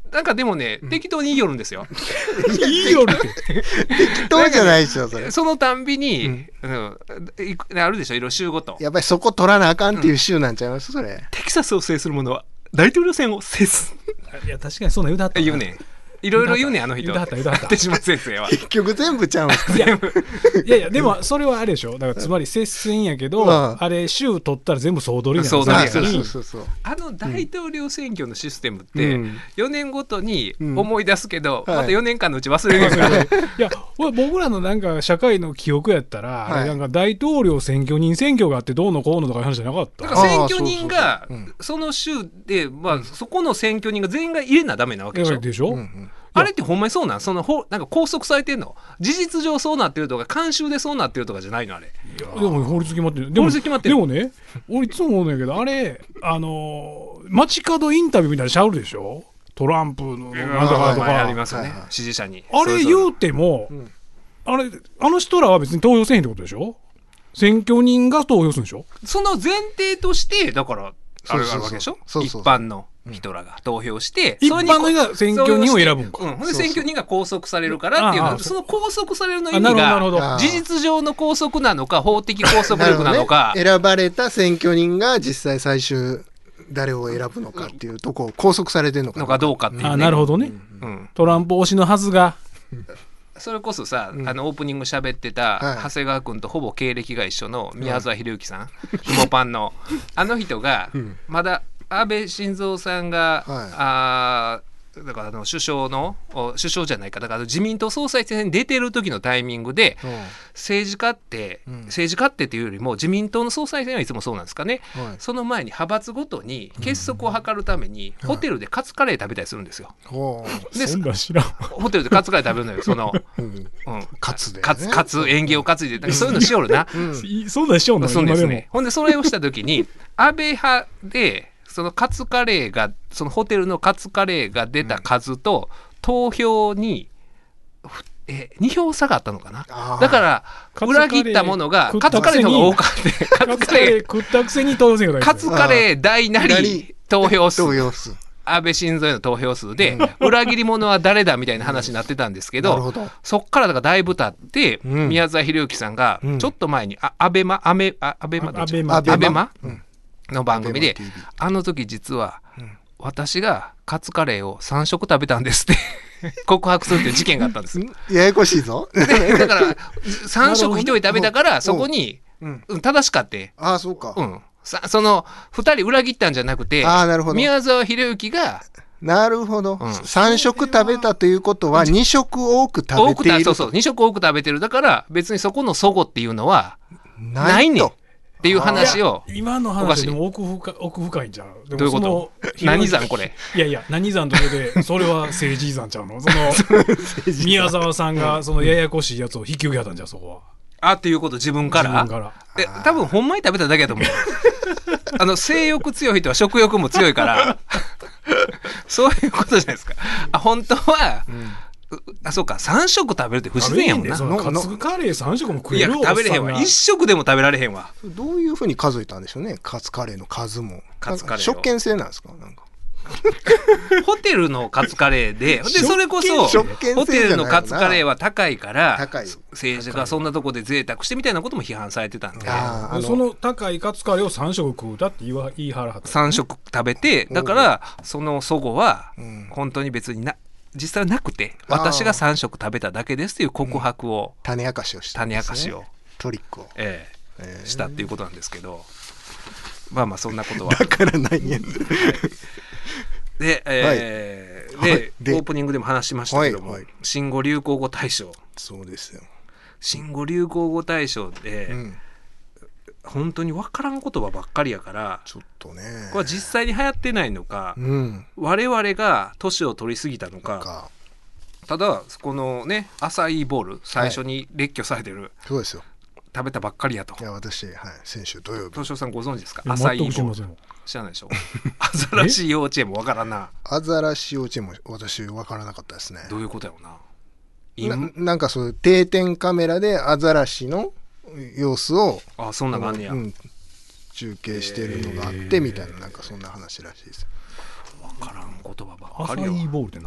なんかでもね、うん、適当に言いよるんですよ。 言いよるって適当じゃないでしょそれ。 そのたんびに、うんうん、あるでしょいろいろ州ごと。 やっぱりそこ取らなあかんっていう州なんちゃいますそれ、うん、 テキサスを制する者は大統領選を制す。 いや確かにそんな言うだった言うね。いろいろ言うねあの人。 言うだった言うだった。 手島先生は。結局全部ちゃうんですか。いやいやいやでもそれはあれでしょ。だからつまり接戦やけど、うん、あれ州取ったら全部総取りなんですよ。 そうそうそうそう。あの大統領選挙のシステムって、うん、よねんごとに思い出すけど、うん、またよねんかんのうち忘れるから、はい。 いや僕らのなんか社会の記憶やったら、はい、なんか大統領選挙人選挙があってどうのこうのとかいう話じゃなかった。 だから選挙人がその州で、まあそこの選挙人が全員が入れなダメなわけでしょ。 でしょ。うんうん、 あれってほんまにそうなんそのほなんか拘束されてんの事実上そうなってるとか慣習でそうなってるとかじゃないのあれ。 いやでも法律決まってる。 でも法律決まってる。 でもね俺いつも思うんだけどあれあのー、街角インタビューみたいなシャウルでしょトランプのなんとかとかありますよね、はいはい、支持者にあれ言うても、うん、あれあの人らは別に投票せへんってことでしょ。選挙人が投票するんでしょ。 その前提としてだからあれがあるわけでしょ。一般の人らが投票して、 うん、一般の人が選挙人を選ぶんか。 うん、で選挙人が拘束されるからっていうのその拘束されるの意味が事実上の拘束なのか法的拘束力なのか、 ね、選ばれた選挙人が実際最終誰を選ぶのかっていうとこ拘束されてるのかのかどうかっていう、ね、 あなるほどね、うん、トランプ推しのはずがそれこそさ、うん、あのオープニング喋ってた、はい、長谷川君とほぼ経歴が一緒の宮沢博之さん、ひもパンのあの人がまだ安倍晋三さんが、はい、あだからあの首相の首相じゃないかだから自民党総裁選に出てる時のタイミングで、うん、政治家って、うん、政治家ってっていうよりも自民党の総裁選はいつもそうなんですかね、はい、その前に派閥ごとに結束を図るために、うん、ホテルでカツカレー食べたりするんですよ、 はい、でそんな知らんホテルでカツカレー食べるのよその、うんうん、 カツで、ね、 カツカツ縁起を担いでそういうのしよるな、 うん、そんなんしよるのそうですね。ほんでそれをした時に安倍派でそのカツカレーがそのホテルのカツカレーが出た数と、うん、投票にえに票差があったのかな。だから裏切ったものがカツカレーの方が多かったカツカレー食ったくせに投票数がカツカレー大なり投票数安倍晋三への投票数で、うん、裏切り者は誰だみたいな話になってたんですけど、うん、そっからだからだいぶ経って、うん、宮沢博之さんがちょっと前にあアベマアメアベマアベマアベマの番組であの時実は私がカツカレーをさん食食べたんですって告白するっていう事件があったんですややこしいぞだからさん食一人食べたからそこに、うんうん、正しかってああそうか、 うん、さそのふたり裏切ったんじゃなくてあなるほど宮沢博之がなるほど、うん、さん食食べたということはに食多く食べているそうそうに食多く食べてるだから別にそこの齟齬っていうのはないねんっていう話を今の話でも奥深奥深いんちゃう。でもどういうこと何山これいやいや何山とこでそれは政治山ちゃうのその宮沢さんがそのややこしいやつを引き受けたんじゃんそこはあっていうこと自分から自分からえ多分ほんまに食べただけだと思うあの性欲強い人は食欲も強いからそういうことじゃないですか。あ本当は、うんあそうかさん食食べるって不自然やもんな。 カツカレーさん食も食えるいや食べれへんわいっ食でも食べられへんわ。 どういうふうに数えたんでしょうねカツカレーの数も。カツカレー食券制なんですかなんかホテルのカツカレーででそれこそホテルのカツカレーは高いから政治家がそんなとこで贅沢してみたいなことも批判されてたんであその高いカツカレーをさん食食うたって言い言い張らはったさん食食べてだからその齟齬は本当に別にな実際はなくて私がさん食食べただけですという告白を、 うん、種明かしをした、 ね、種明かしをトリックを、 えええー、したっていうことなんですけどまあまあそんなことはだからないやんで、えーはい、で、はい、オープニングでも話しましたけども、はいはい、新語・流行語大賞そうですよ新語・流行語大賞で、うん本当に分からん言葉ばっかりやからちょっとねこれは実際に流行ってないのか、うん、我々が年を取りすぎたのか、かただこのねアサイーボール最初に列挙されてる、はい、 そうですよ食べたばっかりやと。 いや私、はい、先週土曜日東証さんご存知ですかアサイーボール知らないでしょアザラシ幼稚園も分からんなアザラシ幼稚園も私分からなかったですね。 どういうことやろうな, な, なんかそういう定点カメラでアザラシの様子をあそんな感じや、うん、 中継してるのがあってみたいななんかそんな話らしいです。 分からん言葉ばっかりよ。 アサイーボールって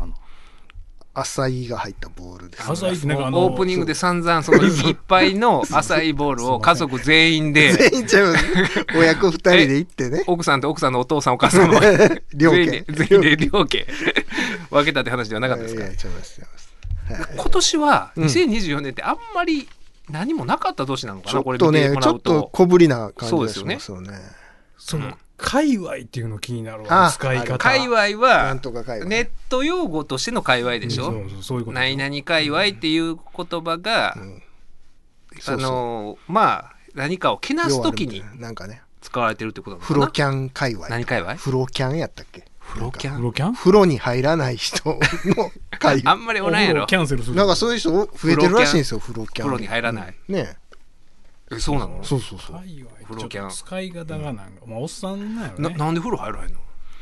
アサイが入ったボールです、ね、 アサイってなんかあのオープニングで散々そのいっぱいのアサイボールを家族全員で全員ちゃう親子ふたりで行ってね奥さんと奥さんのお父さんお母さんも両家全員で全員で両家分けたって話ではなかったですか。 いやいやちゃいますちゃいます、 はい、今年はにせんにじゅうよねんってあんまり何もなかった年なのかな、 ちょっとねこれ見てもらうとちょっと小ぶりな感じがしますよね。 その界隈っていうの気になるわ、使い方。 界隈はネット用語としての界隈でしょ、うん、そうそうそういうこと。何々界隈っていう言葉が、うん、あのまあ何かをけなすときに使われてるってことなのかな。 フロキャン界隈。 何界隈？ フロキャンやったっけ？ フロキャン？ フロキャン？ 風呂に入らない人の界隈。 あんまりおらんやろ。 キャンセルする。 なんかそういう人増えてるらしいんですよ、フロキャン。 風呂に入らない。 うん、ねえ。そうなの？ そうそうそう。 フロキャン。使い方がなんか、まあおっさんなんやろね。 な、なんで風呂入らへんの？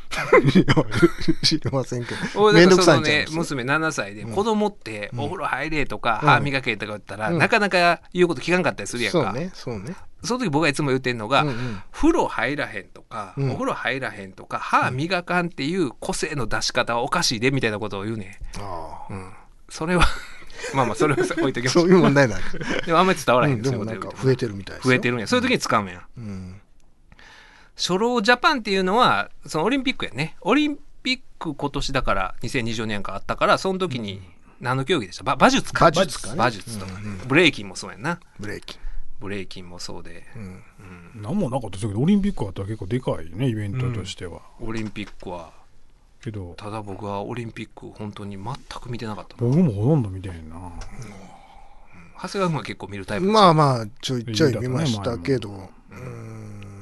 知りませんけど。めんどくさいんちゃいます？ 娘ななさいで子供ってお風呂入れとか歯磨けとか言ったら、なかなか言うこと聞かんかったりするやんか。 そうね、そうね。 その時僕がいつも言ってんのが、うんうん、風呂入らへんとか、うん、お風呂入らへんとか歯磨かんっていう個性の出し方はおかしいでみたいなことを言うね。あ、うん、それはまあまあそれは置いときましょう。 そういう問題なんでもあんまり伝わらへん、 うん、でもなんか増えてるみたいですよ。 増えてるんや。そういう時に使うんや、うん、初老ジャパンっていうのはそのオリンピックやね。オリンピック今年だからにせんにじゅうよねんかあったから、その時に何の競技でした？馬術か。 馬術か、ね、 馬術とかね、うんうん、ブレイキンもそうやんな。 ブレイキンブレイキンもそうで、うんうん、何もなかったですけどオリンピックは結構でかいねイベントとしては、 うん、オリンピックはけどただ僕はオリンピック本当に全く見てなかった。 僕もほとんど見てへんな、うん、 長谷川君は結構見るタイプです。 まあまあちょいちょい見ましたけど、ね、うん、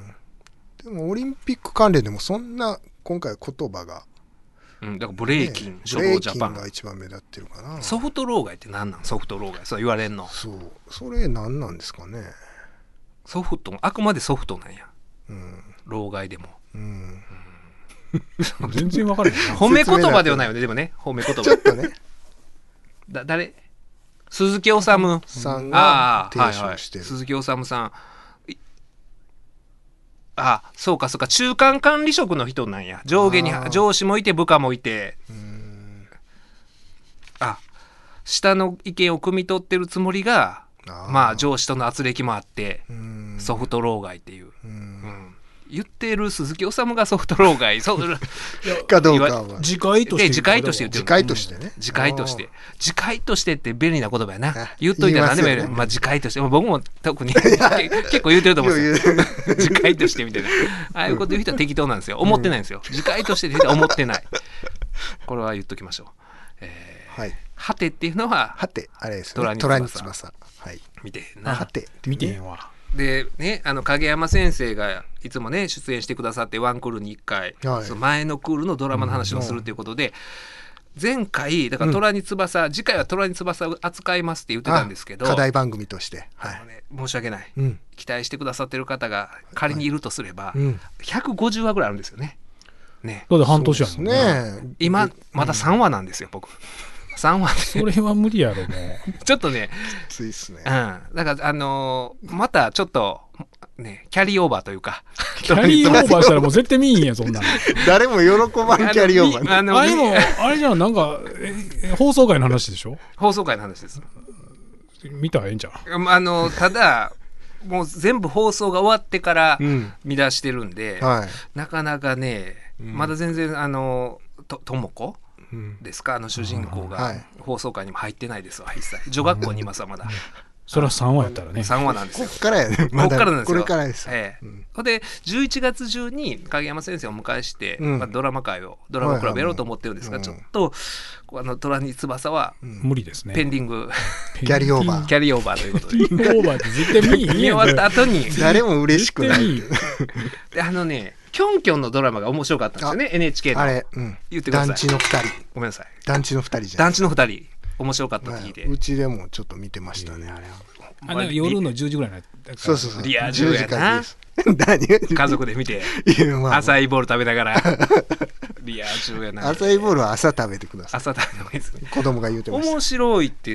でもオリンピック関連でもそんな今回言葉が、 うん、だからブレイキン、初老ジャパン、 ブレイキンが一番目立ってるかな。 ソフト老害って何なん？ソフト老害そう言われんの。 そうそれ何なんですかね。 ソフトあくまでソフトなんや、うん、老害でも、うんうん、全然分からない褒め言葉ではないよね。でもね褒め言葉ちょっとねだ誰鈴木おさむさんが提唱してる、 はいはい、鈴木おさむさんあそうかそうか中間管理職の人なんや。上下に上司もいて部下もいて、うーんあ下の意見を汲み取ってるつもりがあまあ上司との圧力もあってソフト老害っていう、うん、言ってる鈴木おさむがソフト老害そうかどうかは自戒として自戒として言ってる。 自戒としてね。 自戒として自戒としてって便利な言葉やな。言っといたら何でも言える、ね、まあ自戒として僕も特に結構言うてると思うんですよ自戒としてみたいなああいうこと言う人は適当なんですよ。思ってないんですよ、うん、自戒として言う人は思ってないこれは言っときましょう。えー、はい。はてっていうのははてあれですね。 虎に翼はい見てへんな。 はて見てへんわ。 でね、あの影山先生がいつもね出演してくださってワンクールにいっかい、はい、その前のクールのドラマの話をするということで、うん、前回だから虎に翼、うん、次回は虎に翼を扱いますって言ってたんですけど、 課題番組として、はいね、申し訳ない、うん、期待してくださってる方が仮にいるとすれば、 はいうん、 ひゃくごじゅうわぐらいあるんですよね。 ねだって半年やもんね。 今まださんわなんですよ、僕さんわでそれは無理やろもうちょっとねきついっすね、 うん、だからあのー、またちょっとねキャリーオーバーというかキャリーオーバーしたらもう絶対見んやそんなの誰も喜ばんキャリーオーバー、ね、 あのあれもあれじゃんなんか放送回の話でしょ。 放送回の話です。 見たらええんちゃう。 あのただもう全部放送が終わってから見出してるんで、うんはい、なかなかね、うん、まだ全然あのとともこですか、あの主人公が放送回にも入ってないですわ一切。女学校にいますわまだ。 それはさんわやったらね。 さんわなんですよ。 こっからやね。 まだこっからなんですよ。 これからですよ。 ええうん、でじゅういちがつ中に影山先生をお迎えして、うんまあ、ドラマ会をドラマクラブやろうと思ってるんですが、はいはい、ちょっとあの虎に翼は、 うん、無理ですね。 ペンディングキャリーオーバーキャリーオーバーということで。 キャリーオーバーって絶対見い見終わった後に誰も嬉しくない。 であのね。キョンキョンのドラマが面白かったんですよね エヌエイチケー の。 あれ、うん、 言ってください。 団地のふたり。 ごめんなさい。 団地のふたりじゃん。 団地のふたり面白かったって聞いて、 はい、うちでもちょっと見てましたね、あれは。 あなんか夜のじゅうじぐらいのそうそうそうリア充やな家族で見て浅いボール食べながらリア充やな。 浅いボールは朝食べてください。 朝食べてもいいですね。 子供が言うてました。 面白いって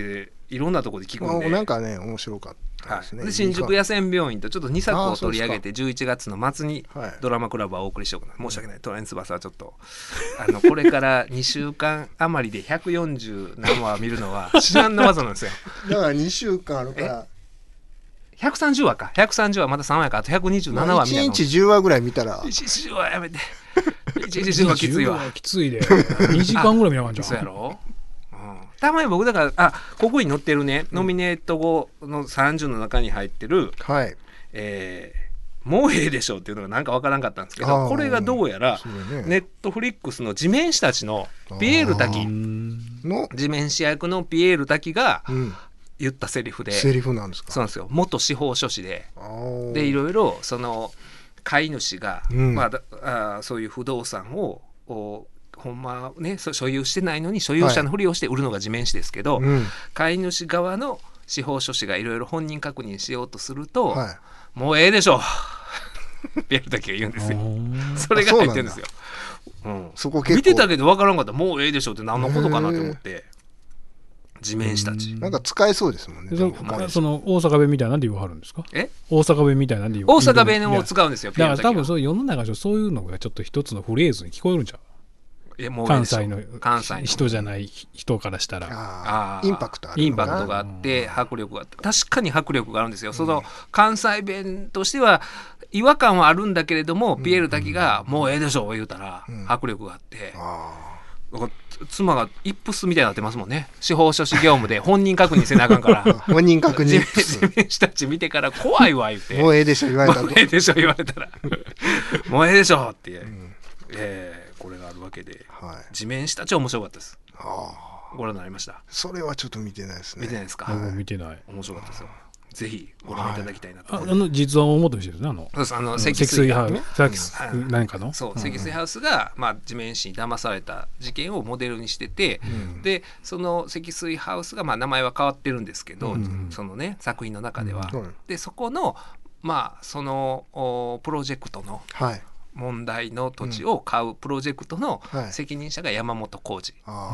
いろんなところで聞くんで、 なんかね面白かったですね、 はい、で新宿野戦病院とちょっとにさくを取り上げてじゅういちがつの末にドラマクラブはお送りしようかな、申し訳ない、トライン翼はちょっとあのこれからにしゅうかん余りでひゃくよんじゅう何話見るのは至難の技なんですよ。 だからにしゅうかんあるからひゃくさんじゅうわかひゃくさんじゅうわまたさんわやからあとひゃくにじゅうななわみたいな、 まあ、いちにちじゅうわぐらい見たらいちにちじゅうわやめていちにちじゅうわきついわきついでにじかんぐらい見なかったんじゃん。 そうやろ、うん、たまに僕だからあここに載ってるね、ノミネート後のさんじゅうの中に入ってる、 はいえー、もうええでしょっていうのがなんかわからんかったんですけど、これがどうやらネットフリックスの地面師たちのピエール滝の地面師役のピエール滝が言ったセリフで、 セリフなんですか。 そうなんですよ、元司法書士ででいろいろその飼い主が、うんまあ、あそういう不動産をほんまね所有してないのに所有者のふりをして売るのが地面師ですけど、はいうん、飼い主側の司法書士がいろいろ本人確認しようとすると、はい、もうええでしょピエール滝が言うんですよ。それが入ってるんですよ。うん、そこ結構見てたけど分からんかった、もうええでしょって何のことかなと思って。地面師たちなんか使えそうですもんね。 そ, その大阪弁みたいなんで言わはるんですか。 え大阪弁みたいなんで言わ大阪弁を使うんですよ。 だから多分そういう世の中でそういうのがちょっと一つのフレーズに聞こえるんちゃう。もう関西の関西の人じゃない人からしたらああインパクトあるインパクトがあって迫力があって確かに迫力があるんですよ、うん、その関西弁としては違和感はあるんだけれども、うん、ピエール滝がもうええでしょ言うたら、うん、迫力があって、うん、妻がイップスみたいになってますもんね。司法書士業務で本人確認せなあかんから本人確認地面師たち見てから怖いわ言うてもうええでしょ言われたらもうええでしょ言われたらもうええでしょって、うんえーこれがあるわけで、はい、地面師たちは面白かったです。あご覧になりました。 それはちょっと見てないですね。 見てないですか。 はい、見てない。 面白かったですよ。ぜひご覧いただきたいなと、 はい、あ, あの実話を元にしてるね。あのそうです、あの積水ハウス、うん、何かのそう、積水ハウスが、まあ、地面師に騙された事件をモデルにしてて、うん、でその積水ハウスが、まあ、名前は変わってるんですけど、うん、そのね作品の中では、うん、でそこのまあそのプロジェクトの、はい問題の土地を買うプロジェクトの責任者が山本浩二、はい、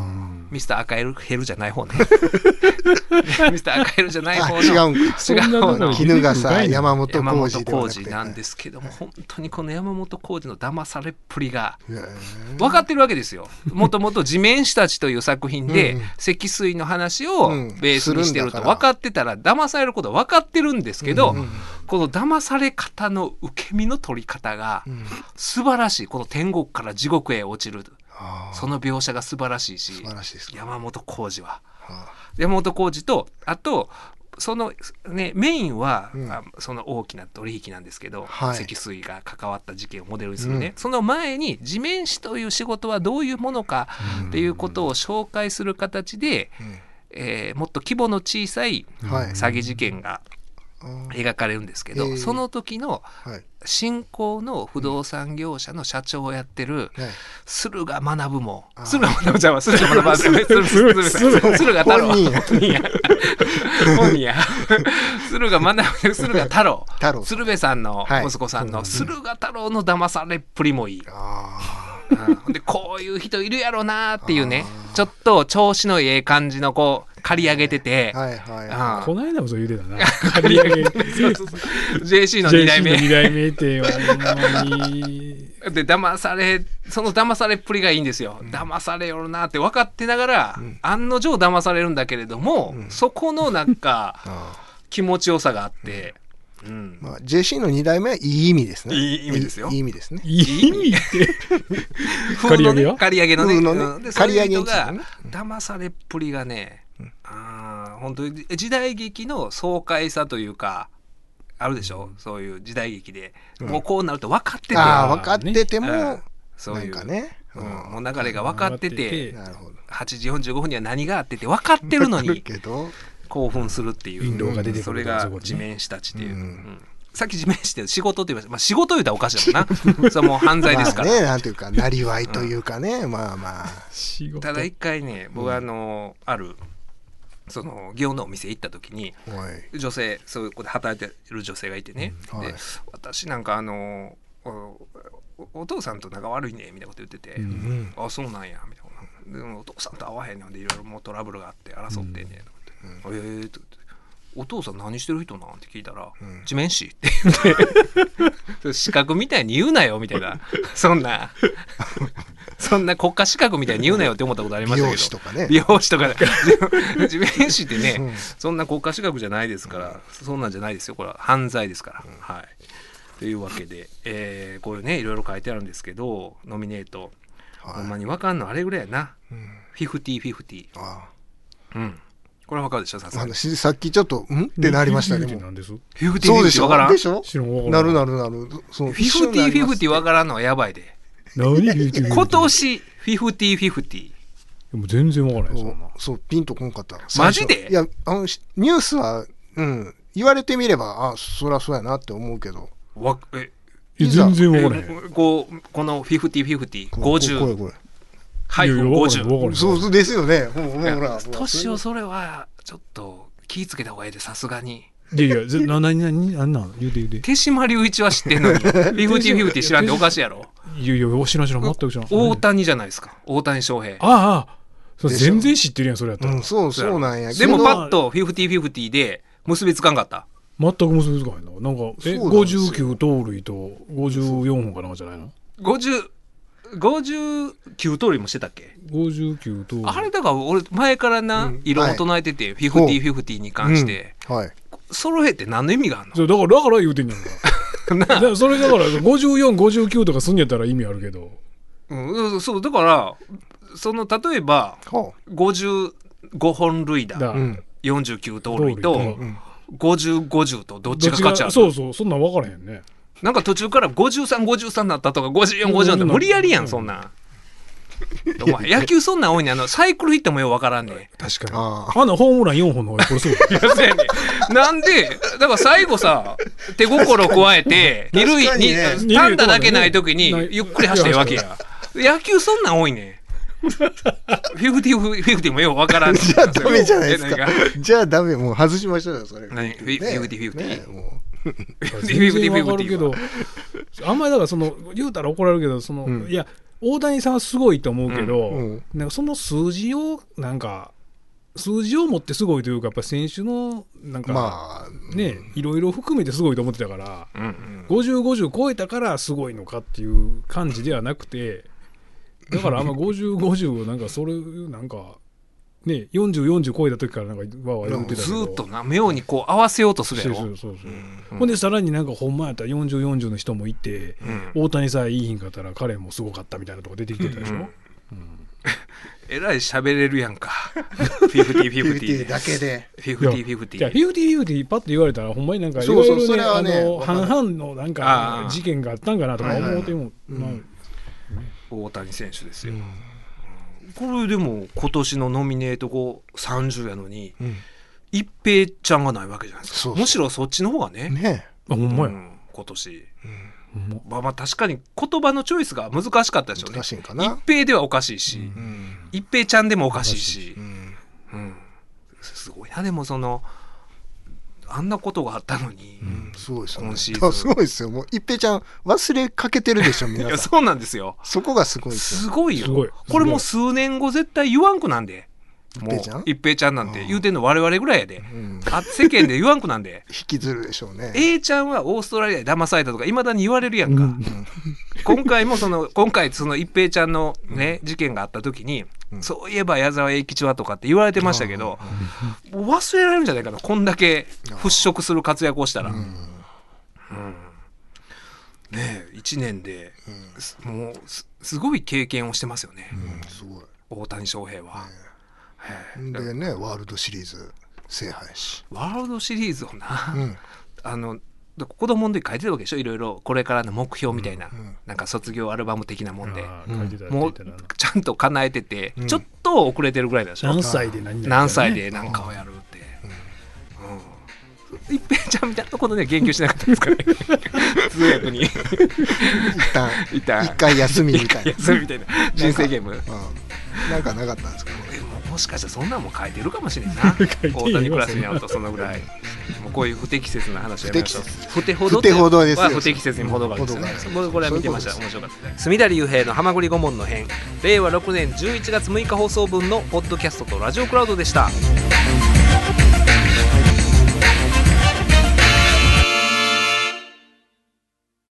ミスター赤ヘルヘルじゃない方ねミスター赤ヘルじゃない方の違うんか違う方の衣笠山本浩二なんですけども、本当にこの山本浩二の騙されっぷりが分かってるわけですよ。もともと地面師たちという作品で積水の話をベースにしてると分かってたら騙されることは分かってるんですけど、この騙され方の受け身の取り方が素晴らしい。この天国から地獄へ落ちるその描写が素晴らしいし、素晴らしいですか。山本浩二は、はあ、山本浩二とあとその、ね、メインは、うん、その大きな取引なんですけど、はい、積水が関わった事件をモデルにするね、うん、その前に地面師という仕事はどういうものかっていうことを紹介する形で、うんえー、もっと規模の小さい詐欺事件が描かれるんですけど、はい、その時の新興の不動産業者の社長をやってる駿河学も駿河学ちゃんは駿河学駿河太郎本人や本人や駿河学駿河太郎鶴瓶さんの息子さんの駿河太郎の騙されっぷりもいい。うん、でこういう人いるやろなっていうね、ちょっと調子のええ感じのこう刈り上げてて、 はいはいはい、 この間もそう言うてたな刈り上げそうそうそう ジェーシー のに代目ジェーシー のに代目ってほんまにで騙されその騙されっぷりがいいんですよ、うん、騙されよるなって分かってながら、うん、案の定騙されるんだけれども、うん、そこのなんか気持ちよさがあって、うんうんまあ、ジェーシー のに代目はいい意味ですね。 いい意味ですよ。 いい意味ですね。 いい意味って風のね刈り上げのね、 のねそういう人が騙されっぷりがね、うん、あ本当に時代劇の爽快さというかあるでしょ、うん、そういう時代劇で、うん、もうこうなると分かってて、 あ分かってても、 うん、そういうなんかね、うん、もう流れが分かってて、なるほどはちじよんじゅうごふんには何があってて分かってるのに興奮するっていう、 が出てくるそれが地面師たちっていう、うんうん、さっき地面師って仕事って言いました、まあ、仕事言うたらおかしいだもんなそれもう犯罪ですからまあね、なんていうかなりわいというかね、うん、まあまあただ一回ね僕はあの、うん、あるその祇園のお店行った時に、はい、女性そういうことで働いてる女性がいてね、うんはい、で私なんかあの お, お父さんと仲悪いねみたいなこと言ってて、うん、あそうなんやみたいな、でもお父さんと会わへんのでいろいろもうトラブルがあって争ってんねんと思って、 うん、えーとお父さん何してる人なんって聞いたら、 うん、 地面師って言って資格みたいに言うなよみたいなそんなそんな国家資格みたいに言うなよって思ったことありましたけど、 美容師とかね美容師とか地面師ってね、 うん、 そんな国家資格じゃないですから、うん、そんなんじゃないですよ、これは犯罪ですから、うん、はいというわけで、えー、こういうねいろいろ書いてあるんですけどノミネート、はい、ほんまに分かんのあれぐらいやな、うん、フィフティフィフティああうんこれは分かるでしょさすがにさっきちょっとんってなりましたね。もうなんですフィフティフィフティ分からんでしょなるなるなるそのフィフティフィフティ分からんのはやばいで何今年フィフティフィフティでも全然分からないそんなそうピンとこんかったマジでいやあのニュースは、うん、言われてみればあそりゃそうやなって思うけどわえ全然分からないこうこのフィフティフィフティごじゅうこれこれはいごじゅうそうですよねほら年をそれはちょっと気ぃつけた方がいいでさすがにいやいやな何何何なん言うて言うて手島隆一は知ってんのにフィフティフィフティ知らんでおかしいやろいやいや知らん知らん全く知らん大谷じゃないですか大谷翔平ああそう全然知ってるやんそれやったら、 うん、そうそうなんやでもパッとフィフティフィフティで結びつかんかった全く結びつかへんななんかえごじゅうきゅう盗塁とごじゅうよんほんかなんかじゃないのごじゅうごじゅうきゅう盗塁もしてたっけごじゅうきゅう盗塁あれだから俺前からな、うん、異論を唱えてて、はい、フィフティフィフティに関して、うんはい、揃えって何の意味があるのそうだからだから言うてんじゃんかそれだからごじゅうよん、ごじゅうきゅうとかすんやったら意味あるけど、 うん、そうだからその例えばごじゅうごほん塁打、うん、よんじゅうきゅう盗塁と、うん、ごじゅう、ごじゅうとどっちが勝ちあるそうそうそんなん分からへんねなんか途中からごじゅうさん、ごじゅうさんになったとかごじゅうよん、ごじゅうよんって無理やりやんそんなんお前野球そんなん多いねあのサイクルヒットもよう分からんね確かにああのホームランよんほんの方がこれそうやねなんでだから最後さ手心加えて二塁に単打だけない時にゆっくり走ってるわけや野球そんなん多いねフィフティフィフティもよう分からんじゃあダメじゃないですかじゃあダメもう外しましょうよそれ何フィフティフィフティもう全然分かるけどあんまりだからその言うたら怒られるけどその、うん、いや大谷さんはすごいと思うけど、うんうん、なんかその数字をなんか数字を持ってすごいというかやっぱ選手のなんか、まあ、ねいろいろ含めてすごいと思ってたから、うんうん、ごじゅう、ごじゅう超えたからすごいのかっていう感じではなくてだからあんまごじゅう、ごじゅうなんかそれなんかね、よんじゅう、よんじゅう超えた時からなんかわわ言ってたけどずっとな妙にこう合わせようとするやろそうそうそうそう、うん、ほんでさらになんかほんまやったらよんじゅう、よんじゅうの人もいて、うん、大谷さえいいひんかったら彼もすごかったみたいなとこ出てきてたでしょ、うんうん、 えらい喋れるやんかフィフティフィフティだけでフィフティフィフティじゃあフィフティフィフティパッと言われたらほんまになんかいろいろねあの半々のなんか事件があったんかなとか思うても、はいはいはいまあ、大谷選手ですよ、うんこれでも今年のノミネート後さんじゅうやのに、うん、一平ちゃんがないわけじゃないですか。そうそうむしろそっちの方がねねあほんまや、 うん、今年、うん、まあまあ確かに言葉のチョイスが難しかったでしょうね。 難しいんかな一平ではおかしいし、うん、一平ちゃんでもおかしいし、うんうん、すごいなでもそのあんなことがあったのに、うん、 すごいですよね。 今シーズンすごいですよ。もう一平ちゃん忘れかけてるでしょ皆さん。いやそうなんですよ。 そこがすごいですよ。 すごいよ。すごいこれもう数年後絶対言わんくなんで。 一平ちゃん？ 一平ちゃんなんて言うてんの我々ぐらいやで。うん、あ世間で言わんくなんで。 引きずるでしょうね。 A ちゃんはオーストラリアで騙されたとかいまだに言われるやんか。うん、今回もその今回その一平ちゃんのね事件があった時に。うん、そういえば矢沢永吉はとかって言われてましたけど忘れられるんじゃないかなこんだけ払拭する活躍をしたら、うんうん、ねえいちねんで、うん、もう す, すごい経験をしてますよね、うん、すごい大谷翔平は、 ね、でねワールドシリーズ制覇やしワールドシリーズをな、うん、あの子供の時書いてたわけでしょいろいろこれからの目標みたいな、うん、なんか卒業アルバム的なもんで、うん、もうちゃんと叶えてて、うん、ちょっと遅れてるぐらいでしょ何歳で何々、ね、 何歳で何かをやるって、うん、一平ちゃんみたいなところで言及しなかったですかね通訳に一旦一旦一回休みみたいな休みみたいな人生ゲームなんか、うん、なんかなかったんですかねもしかしたらそんなんも書いてるかもしれんな大谷クラスになるとそのぐらいもうこういう不適切な話をやめましょう不適ほどっては不適切にも程があるんですよねこれは見てました面白かった隅田隆平のはまぐり顧問の編れいわろくねんじゅういちがつむいか放送分のポッドキャストとラジオクラウドでした。